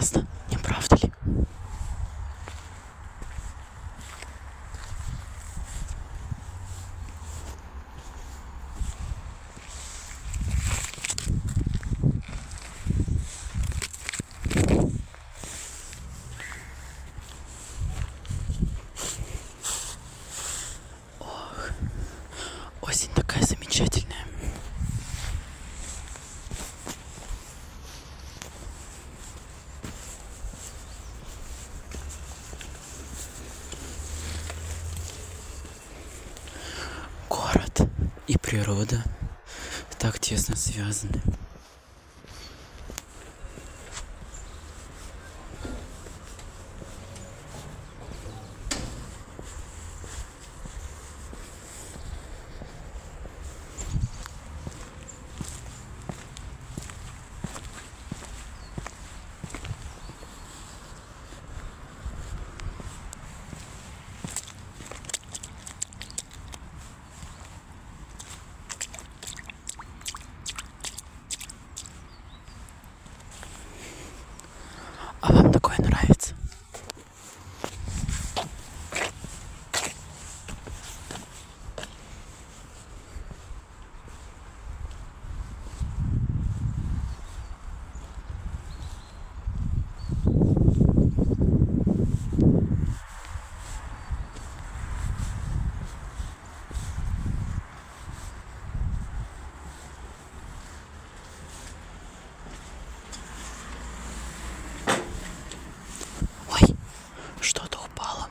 прекрасно, не правда ли? Осень такая замечательная. Город и природа так тесно связаны. А вам такое нравится? Ой, что-то упало.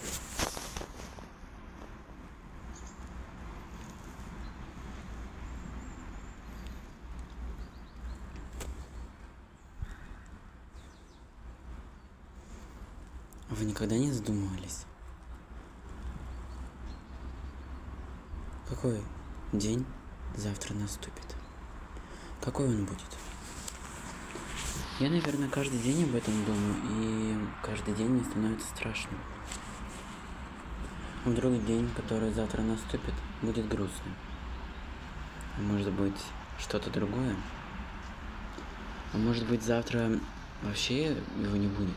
Вы никогда не задумывались, какой день завтра наступит? Какой он будет? Я, наверное, каждый день об этом думаю, и каждый день мне становится страшно. А вдруг день, который завтра наступит, будет грустным? А может быть, что-то другое? А может быть, завтра вообще его не будет?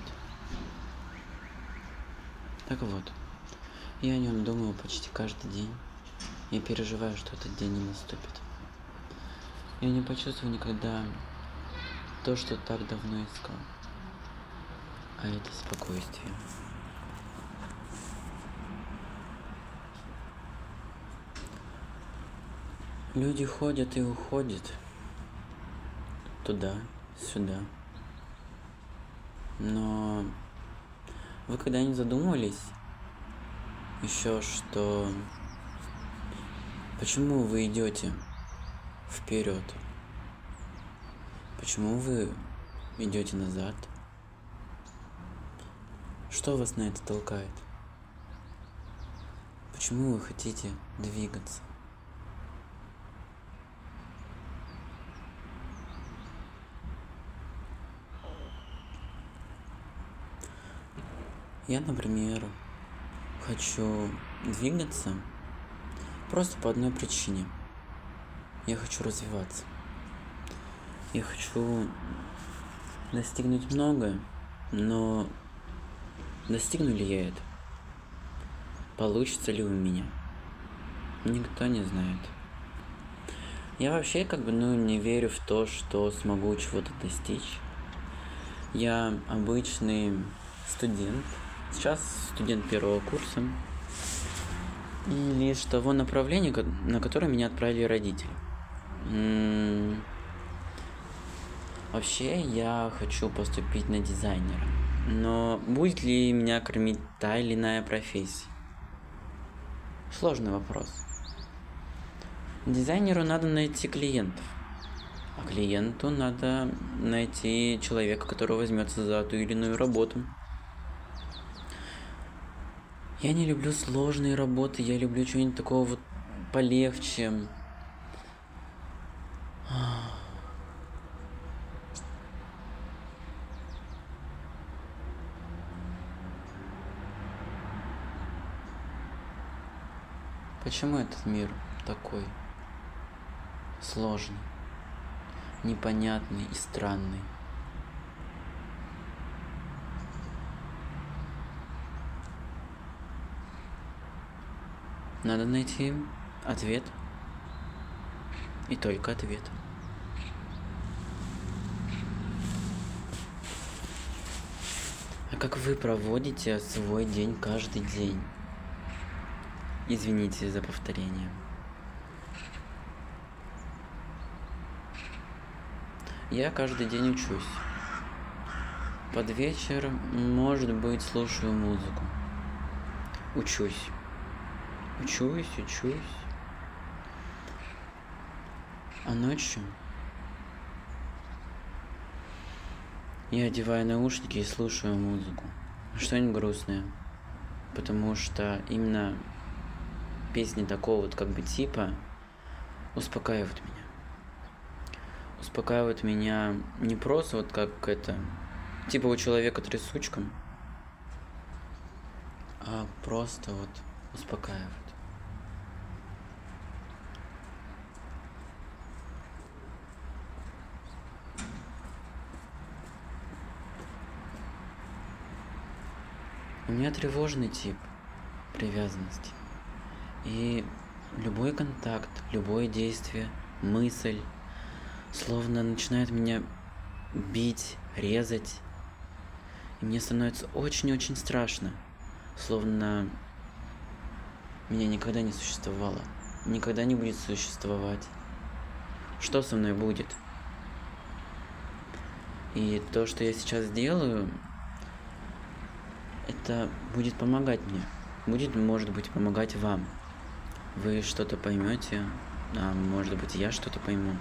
Так вот, я о нем думаю почти каждый день. Я переживаю, что этот день не наступит. Я не почувствую никогда то, что так давно искал. А это спокойствие. Люди ходят и уходят туда, сюда. Но вы когда-нибудь задумывались еще, что почему вы идете вперед? Почему вы идете назад? Что вас на это толкает? Почему вы хотите двигаться? Я, например, хочу двигаться просто по одной причине. Я хочу развиваться. Я хочу достигнуть многое, но достигну ли я это? Получится ли у меня? Никто не знает. Я вообще не верю в то, что смогу чего-то достичь. Я обычный студент. Сейчас студент первого курса. И лишь того направления, на которое меня отправили родители. Вообще, я хочу поступить на дизайнера. Но будет ли меня кормить та или иная профессия? Сложный вопрос. Дизайнеру надо найти клиентов. А клиенту надо найти человека, который возьмется за ту или иную работу. Я не люблю сложные работы, я люблю что-нибудь такого вот полегче. Почему этот мир такой сложный, непонятный и странный? Надо найти ответ. И только ответ. А как вы проводите свой день каждый день? Извините за повторение. Я каждый день учусь. Под вечер, может быть, слушаю музыку. Учусь. Учусь. А ночью я одеваю наушники и слушаю музыку. Что-нибудь грустное. Потому что именно песни такого вот как бы типа успокаивают меня. Успокаивают меня не просто вот как это, типа у человека трясучка, а просто вот успокаивают. У меня тревожный тип привязанности. И любой контакт, любое действие, мысль словно начинает меня бить, резать. И мне становится очень-очень страшно. Словно меня никогда не существовало. Никогда не будет существовать. Что со мной будет? И то, что я сейчас делаю, это будет помогать мне. Будет, может быть, помогать вам. Вы что-то поймете, а может быть, я что-то пойму.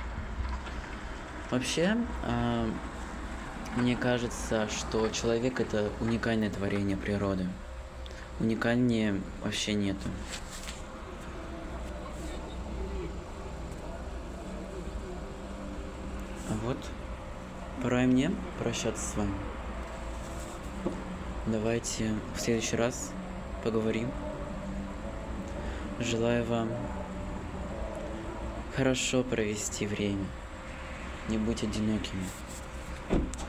Вообще, мне кажется, что человек — это уникальное творение природы. Уникальнее вообще нету. А вот, пора и мне прощаться с вами. Давайте в следующий раз поговорим. Желаю вам хорошо провести время. Не будь одинокими.